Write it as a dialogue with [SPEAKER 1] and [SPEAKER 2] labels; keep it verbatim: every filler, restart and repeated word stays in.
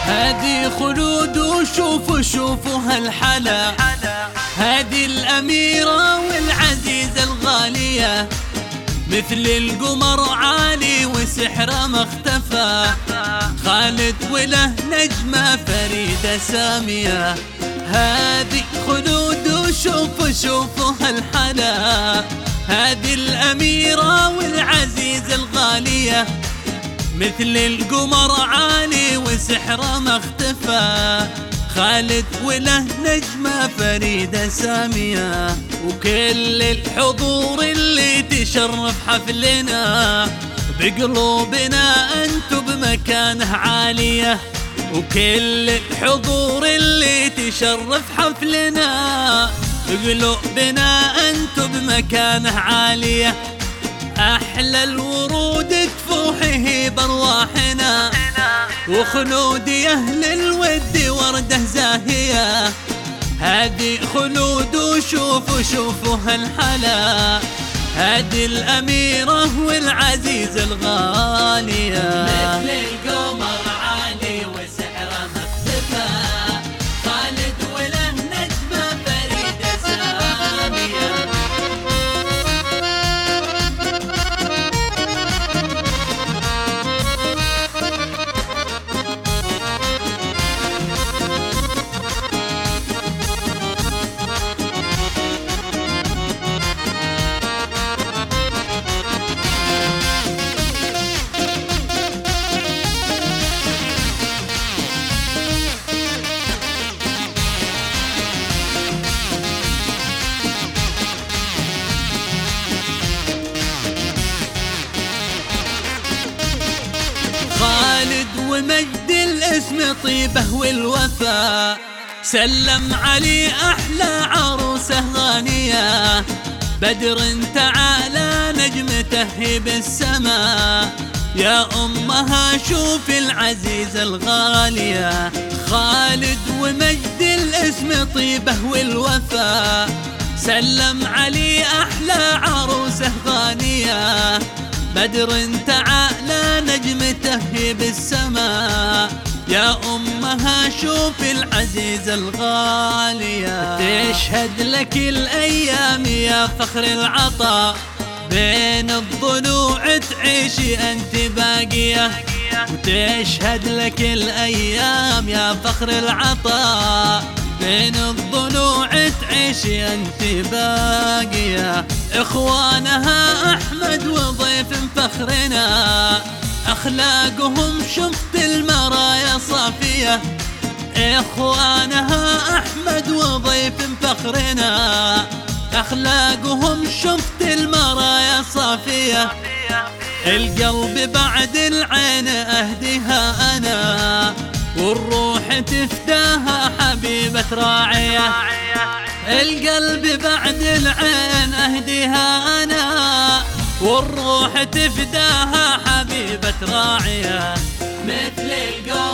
[SPEAKER 1] هادي خلود وشوفوا شوفوا هالحلا، هادي الأميرة والعزيزة الغالية، مثل القمر عالي وسحره ما اختفى، خالد وله نجمة فريدة سامية. هادي خلود وشوفوا شوفوا هالحلا، هادي الأميرة والعزيزة الغالية، مثل القمر عالي وسحره ما اختفى، خالد وله نجمة فريدة سامية. وكل الحضور اللي تشرف حفلنا، بقلوبنا انتو بمكانه عالية. وكل الحضور اللي تشرف حفلنا، بقلوبنا انتو بمكانه عالية. أحلى الورود تفوحه برواحنا، وخلود أهل الود وردة زاهية. هادي خلود وشوفوا شوفوا هالحلا، هادي الأميرة والعزيزة الغالية، مثل القمر عالي وسحره ما اختفى، خالد وله نجمة فريدة سامية. خالد ومجد الاسم طيبه والوفاء، سلم علي أحلى عروسه غانية. بدر تعالى نجمته بالسماء، يا أمها شوف العزيزة الغالية. خالد ومجد الاسم طيبه والوفاء، سلم علي أحلى عروسه غانية. بدر تعالى نجمته بالسماء، يا أمها شوف العزيزة الغالية. تشهد لك الأيام يا فخر العطاء، بين الضلوع تعيشي أنت باقية. وتشهد لك الأيام يا فخر العطاء، بين الضلوع تعيشي أنت باقية. إخوانها أحمد وضيف فخرنا، أخلاقهم شفت المرايا صافية. إخوانها أحمد وضيف فخرنا، أخلاقهم شفت المرايا صافية. القلب بعد العين أهديها أنا، والروح تفداها حبيبة راعية. القلب بعد العين أهديها أنا، والروح تفداها حبيبة راعية، مثل القلب